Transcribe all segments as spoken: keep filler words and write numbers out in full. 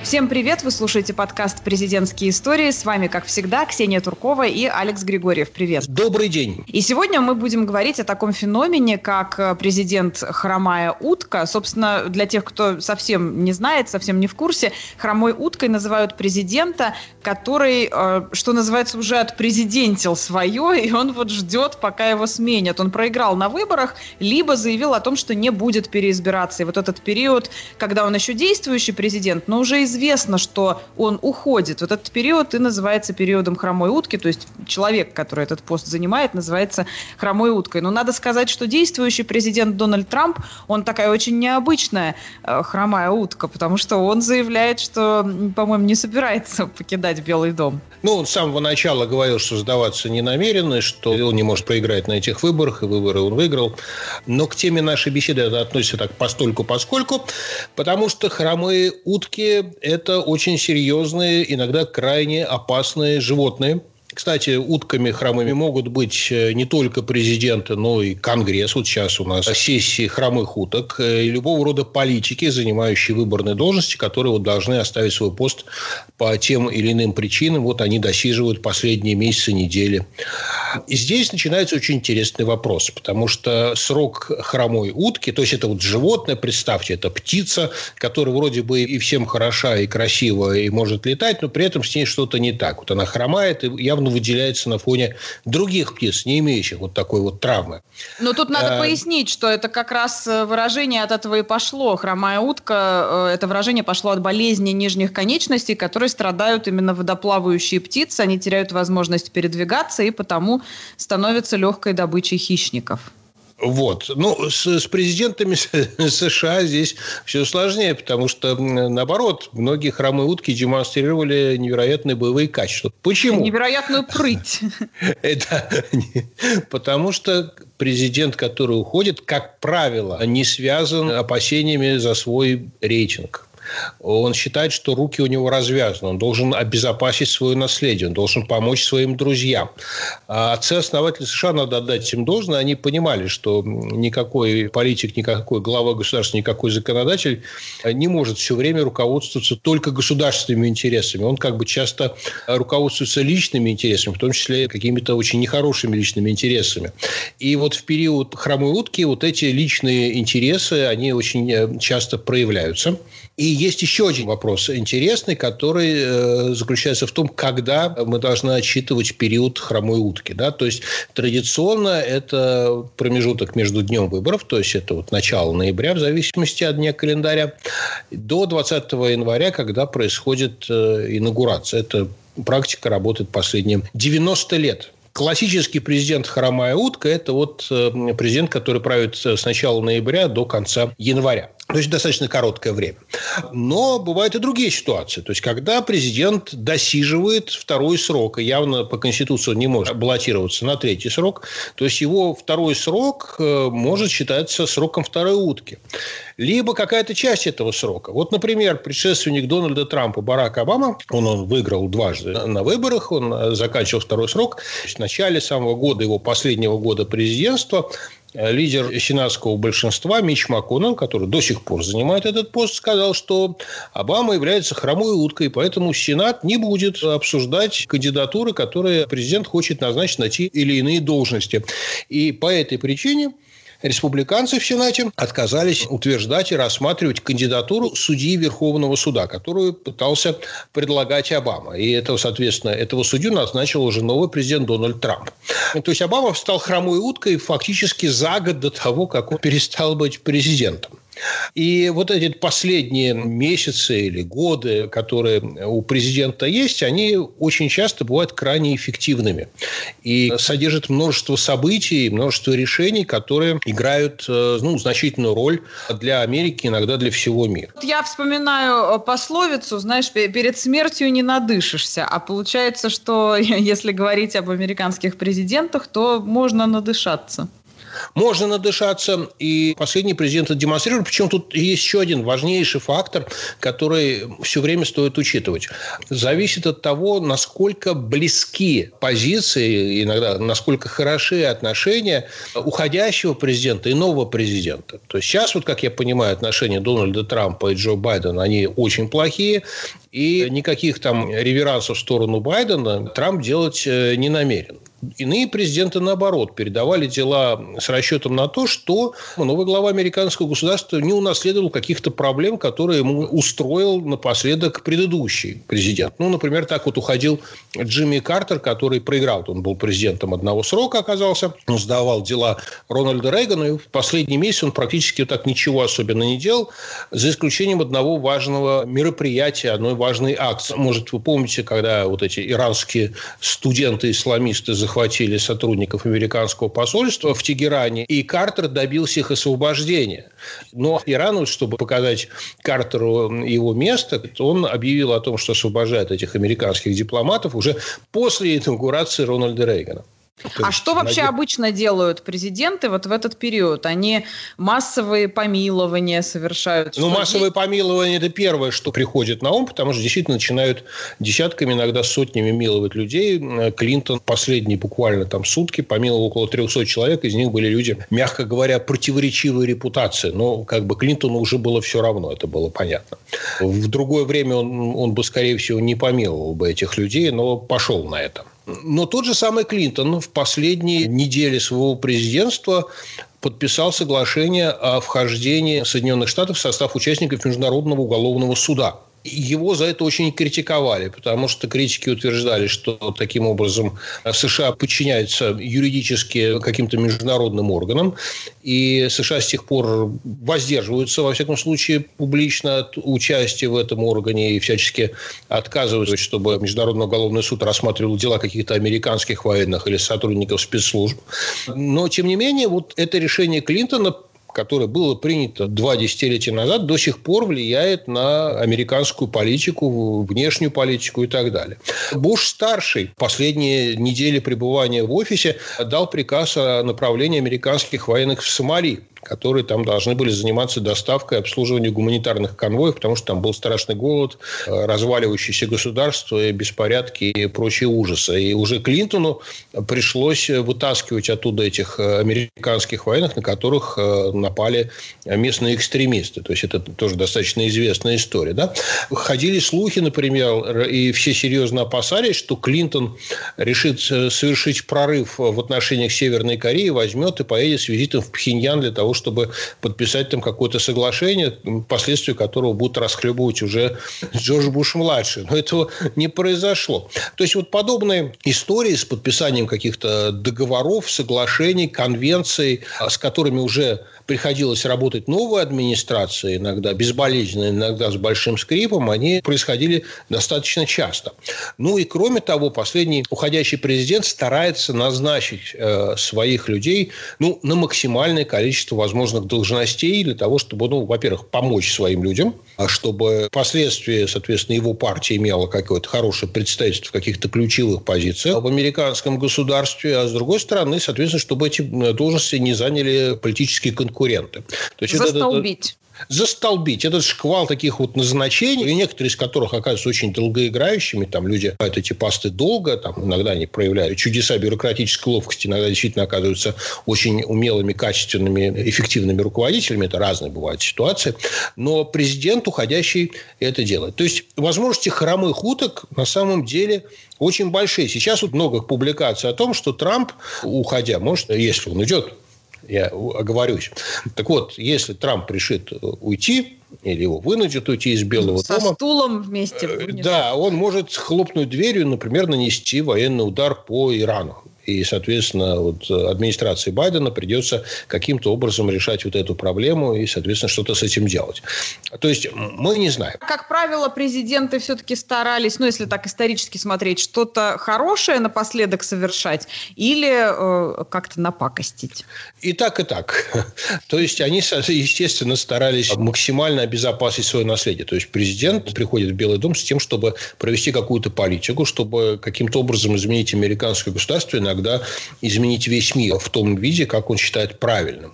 Всем привет! Вы слушаете подкаст «Президентские истории». С вами, как всегда, Ксения Туркова и Алекс Григорьев. Привет! Добрый день! И сегодня мы будем говорить о таком феномене, как президент «Хромая утка». Собственно, для тех, кто совсем не знает, совсем не в курсе, «Хромой уткой» называют президента, который, что называется, уже отпрезидентил свое, и он вот ждет, пока его сменят. Он проиграл на выборах, либо заявил о том, что не будет переизбираться. И вот этот период, когда он еще действующий президент, но уже известно, Известно, что он уходит. Вот этот период и называется периодом хромой утки, то есть человек, который этот пост занимает, называется хромой уткой. Но надо сказать, что действующий президент Дональд Трамп, он такая очень необычная э, хромая утка, потому что он заявляет, что, по-моему, не собирается покидать Белый дом. Ну, он с самого начала говорил, что сдаваться не намерен, и что он не может проиграть на этих выборах, и выборы он выиграл. Но к теме нашей беседы это относится так постольку-поскольку, потому что хромые утки – это очень серьезные, иногда крайне опасные животные. Кстати, утками хромыми могут быть не только президенты, но и Конгресс. Вот сейчас у нас сессии хромых уток. И любого рода политики, занимающие выборные должности, которые вот должны оставить свой пост по тем или иным причинам. Вот они досиживают последние месяцы, недели. И здесь начинается очень интересный вопрос. Потому что срок хромой утки, то есть это вот животное, представьте, это птица, которая вроде бы и всем хороша, и красива, и может летать, но при этом с ней что-то не так. Вот она хромает, и явно выделяется на фоне других птиц, не имеющих вот такой вот травмы. Но тут надо а... пояснить, что это как раз выражение от этого и пошло. Хромая утка, это выражение пошло от болезни нижних конечностей, которые страдают именно водоплавающие птицы. Они теряют возможность передвигаться и потому становятся легкой добычей хищников. Вот. Ну, с, с президентами США здесь все сложнее, потому что, наоборот, многие хромые утки демонстрировали невероятные боевые качества. Почему? Невероятную прыть. Это потому что президент, который уходит, как правило, не связан опасениями за свой рейтинг. Он считает, что руки у него развязаны. Он должен обезопасить свое наследие. Он должен помочь своим друзьям. А отцы-основатели США, надо отдать им должное, они понимали, что никакой политик, никакой глава государства, никакой законодатель не может все время руководствоваться только государственными интересами. Он как бы часто руководствуется личными интересами, в том числе какими-то очень нехорошими личными интересами. И вот в период хромой утки вот эти личные интересы, они очень часто проявляются. И есть еще один вопрос интересный, который э, заключается в том, когда мы должны отсчитывать период хромой утки. Да? То есть, традиционно это промежуток между днем выборов, то есть, это вот начало ноября, в зависимости от дня календаря, до двадцатого января, когда происходит э, инаугурация. Эта практика работает последние девяносто лет. Классический президент хромая утка – это вот президент, который правит с начала ноября до конца января. То есть, достаточно короткое время. Но бывают и другие ситуации. То есть, когда президент досиживает второй срок, и явно по Конституции он не может баллотироваться на третий срок, то есть, его второй срок может считаться сроком второй утки. Либо какая-то часть этого срока. Вот, например, предшественник Дональда Трампа Барак Обама, он, он выиграл дважды на выборах, он заканчивал второй срок. В начале самого года, его последнего года президентства, лидер сенатского большинства Митч МакКоннелл, который до сих пор занимает этот пост, сказал, что Обама является хромой уткой, поэтому Сенат не будет обсуждать кандидатуры, которые президент хочет назначить на те или иные должности. И по этой причине республиканцы в Сенате отказались утверждать и рассматривать кандидатуру судьи Верховного суда, которую пытался предлагать Обама. И этого, соответственно, этого судью назначил уже новый президент Дональд Трамп. То есть, Обама стал хромой уткой фактически за год до того, как он перестал быть президентом. И вот эти последние месяцы или годы, которые у президента есть, они очень часто бывают крайне эффективными. И содержат множество событий, множество решений, которые играют, ну, значительную роль для Америки, иногда для всего мира. Я вспоминаю пословицу, знаешь, перед смертью не надышишься. А получается, что если говорить об американских президентах, то можно надышаться. Можно надышаться, и последний президент это демонстрировал. Причем тут есть еще один важнейший фактор, который все время стоит учитывать. Зависит от того, насколько близки позиции, иногда насколько хороши отношения уходящего президента и нового президента. То есть сейчас, вот как я понимаю, отношения Дональда Трампа и Джо Байдена, они очень плохие, и никаких там реверансов в сторону Байдена Трамп делать не намерен. Иные президенты, наоборот, передавали дела с расчетом на то, что новый глава американского государства не унаследовал каких-то проблем, которые ему устроил напоследок предыдущий президент. Ну, например, так вот уходил Джимми Картер, который проиграл. Он был президентом одного срока, оказался. Он сдавал дела Рональда Рейгана. И в последний месяц он практически так ничего особенно не делал, за исключением одного важного мероприятия, одной важной акции. Может, вы помните, когда вот эти иранские студенты-исламисты захватили сотрудников американского посольства в Тегеране, и Картер добился их освобождения. Но Иран, чтобы показать Картеру его место, он объявил о том, что освобождает этих американских дипломатов уже после инаугурации Рональда Рейгана. То а что вообще надеюсь... обычно делают президенты вот в этот период? Они массовые помилования совершают? Ну, массовые помилования – это первое, что приходит на ум, потому что действительно начинают десятками, иногда сотнями миловать людей. Клинтон последние буквально там сутки помиловал около трехсот человек. Из них были люди, мягко говоря, противоречивой репутации. Но как бы Клинтону уже было все равно, это было понятно. В другое время он, он бы, скорее всего, не помиловал бы этих людей, но пошел на это. Но тот же самый Клинтон в последние недели своего президентства подписал соглашение о вхождении Соединенных Штатов в состав участников Международного уголовного суда. Его за это очень критиковали, потому что критики утверждали, что таким образом США подчиняются юридически каким-то международным органам, и США с тех пор воздерживаются, во всяком случае, публично от участия в этом органе и всячески отказываются, чтобы Международный уголовный суд рассматривал дела каких-то американских военных или сотрудников спецслужб. Но, тем не менее, вот это решение Клинтона, которое было принято два десятилетия назад, до сих пор влияет на американскую политику, внешнюю политику и так далее. Буш-старший в последние недели пребывания в офисе дал приказ о направлении американских военных в Сомали, которые там должны были заниматься доставкой и обслуживанием гуманитарных конвоев, потому что там был страшный голод, разваливающееся государство, беспорядки и прочие ужасы. И уже Клинтону пришлось вытаскивать оттуда этих американских военных, на которых напали местные экстремисты. То есть это тоже достаточно известная история. Да? Ходили слухи, например, и все серьезно опасались, что Клинтон решит совершить прорыв в отношениях Северной Кореи, возьмет и поедет с визитом в Пхеньян для того, чтобы подписать там какое-то соглашение, последствия которого будут расхлебывать уже Джордж Буш-младший. Но этого не произошло. То есть, вот подобные истории с подписанием каких-то договоров, соглашений, конвенций, с которыми уже приходилось работать новой администрации, иногда безболезненно, иногда с большим скрипом, они происходили достаточно часто. Ну и кроме того, последний уходящий президент старается назначить э, своих людей ну, на максимальное количество возможных должностей для того, чтобы, ну, во-первых, помочь своим людям, чтобы впоследствии, соответственно, его партия имела какое-то хорошее представительство в каких-то ключевых позициях в американском государстве, а с другой стороны, соответственно, чтобы эти должности не заняли политические конкуренты. То есть Застолбить. Это, застолбить. Этот шквал таких вот назначений, и некоторые из которых оказываются очень долгоиграющими. Там люди знают эти посты долго, там иногда они проявляют чудеса бюрократической ловкости, иногда действительно оказываются очень умелыми, качественными, эффективными руководителями. Это разные бывают ситуации. Но президент уходящий это делает. То есть возможности хромых уток на самом деле очень большие. Сейчас вот много публикаций о том, что Трамп, уходя, может, если он идет, я оговорюсь. Так вот, если Трамп решит уйти, или его вынудят уйти из Белого Со дома... Со стулом вместе. Да, он может хлопнуть дверью, например, нанести военный удар по Ирану. И, соответственно, вот администрации Байдена придется каким-то образом решать вот эту проблему и, соответственно, что-то с этим делать. То есть мы не знаем. Как правило, президенты все-таки старались, ну, если так исторически смотреть, что-то хорошее напоследок совершать или э, как-то напакостить? И так, и так. То есть они, естественно, старались максимально обезопасить свое наследие. То есть президент приходит в Белый дом с тем, чтобы провести какую-то политику, чтобы каким-то образом изменить американское государство, иногда иногда изменить весь мир в том виде, как он считает правильным.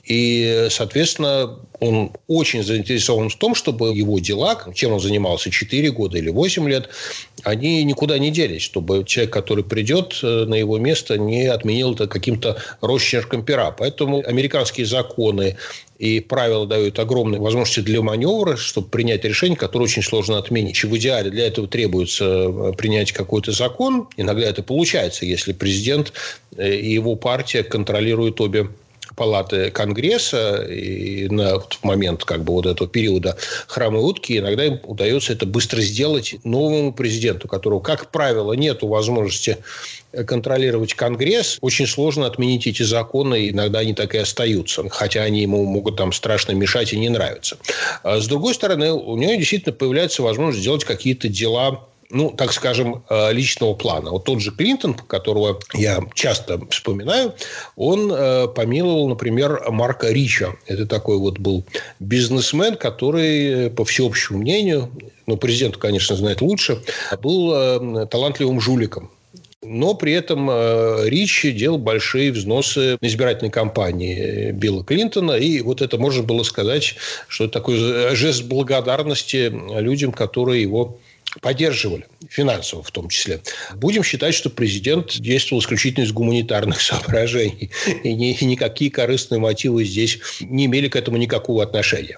И, соответственно, он очень заинтересован в том, чтобы его дела, чем он занимался четыре года или восемь лет, они никуда не делись, чтобы человек, который придет на его место, не отменил это каким-то росчерком пера. Поэтому американские законы и правила дают огромные возможности для маневра, чтобы принять решение, которое очень сложно отменить. В идеале для этого требуется принять какой-то закон. Иногда это получается, если президент и его партия контролируют обе палаты Конгресса, и на момент как бы вот этого периода хромой утки иногда им удается это быстро сделать новому президенту, у которого, как правило, нет возможности контролировать Конгресс. Очень сложно отменить эти законы, иногда они так и остаются, хотя они ему могут там страшно мешать и не нравятся. А с другой стороны, у него действительно появляется возможность сделать какие-то дела, ну, так скажем, личного плана. Вот тот же Клинтон, которого я часто вспоминаю, он э, помиловал, например, Марка Рича. Это такой вот был бизнесмен, который, по всеобщему мнению, ну, президент, конечно, знает лучше, был э, талантливым жуликом. Но при этом э, Рич делал большие взносы на избирательной кампании Билла Клинтона. И вот это можно было сказать, что это такой жест благодарности людям, которые его поддерживали, финансово в том числе. Будем считать, что президент действовал исключительно из гуманитарных соображений. И, ни, и никакие корыстные мотивы здесь не имели к этому никакого отношения.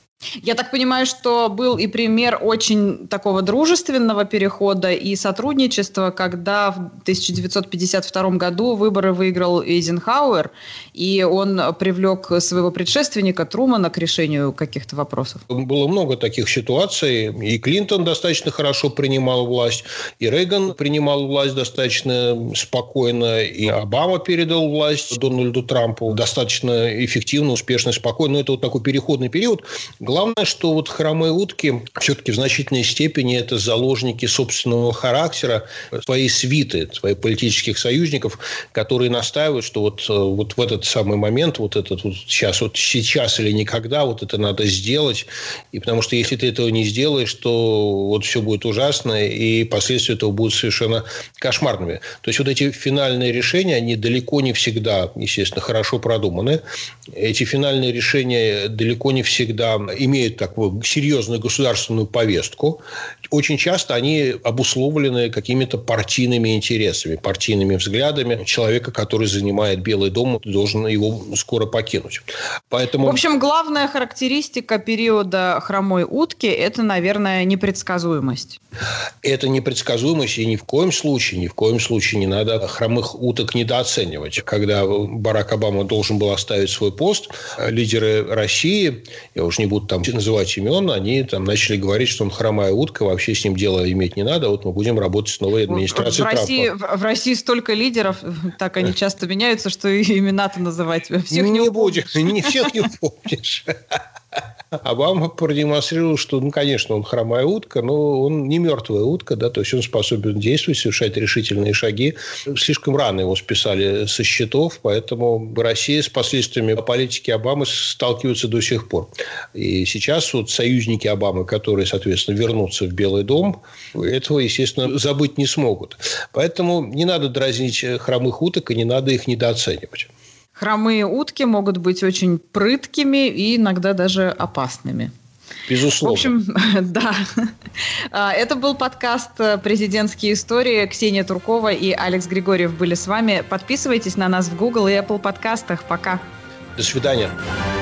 Я так понимаю, что был и пример очень такого дружественного перехода и сотрудничества, когда в тысяча девятьсот пятьдесят втором году выборы выиграл Эйзенхауэр, и он привлек своего предшественника Трумана к решению каких-то вопросов. Было много таких ситуаций. И Клинтон достаточно хорошо принимал власть, и Рейган принимал власть достаточно спокойно, и Обама передал власть Дональду Трампу достаточно эффективно, успешно, спокойно. Но это вот такой переходный период. Главное, что вот хромые утки все-таки в значительной степени это заложники собственного характера, своей свиты, своих политических союзников, которые настаивают, что вот, вот в этот самый момент, вот этот вот сейчас, вот сейчас или никогда, вот это надо сделать. И потому что если ты этого не сделаешь, то вот все будет ужасно, и последствия этого будут совершенно кошмарными. То есть вот эти финальные решения, они далеко не всегда, естественно, хорошо продуманы. Эти финальные решения далеко не всегда имеют такую серьезную государственную повестку. Очень часто они обусловлены какими-то партийными интересами, партийными взглядами человека, который занимает Белый дом, должен его скоро покинуть. Поэтому... В общем, главная характеристика периода хромой утки – это, наверное, непредсказуемость. Это непредсказуемость, и ни в коем случае, ни в коем случае не надо хромых уток недооценивать. Когда Барак Обама должен был оставить свой пост, лидеры России, я уж не буду там называть имен, они там начали говорить, что он хромая утка, вообще с ним дело иметь не надо, вот мы будем работать с новой администрацией в России, Трампа. В России столько лидеров, так они часто меняются, что и имена-то называть всех не, не будем, не всех не помнишь. Обама продемонстрировал, что, ну, конечно, он хромая утка, но он не мертвая утка, да, то есть он способен действовать, совершать решительные шаги. Слишком рано его списали со счетов, поэтому Россия с последствиями политики Обамы сталкивается до сих пор. И сейчас вот союзники Обамы, которые, соответственно, вернутся в Белый дом, этого, естественно, забыть не смогут. Поэтому не надо дразнить хромых уток и не надо их недооценивать. Хромые утки могут быть очень прыткими и иногда даже опасными. Безусловно. В общем, да. Это был подкаст «Президентские истории». Ксения Туркова и Алекс Григорьев были с вами. Подписывайтесь на нас в Google и Apple подкастах. Пока. До свидания.